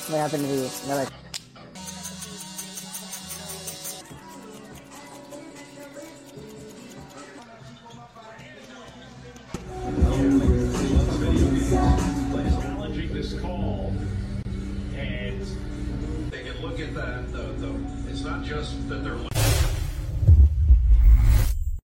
What happened to you? Another. Challenging this call, and they can look at that. It's not just that they're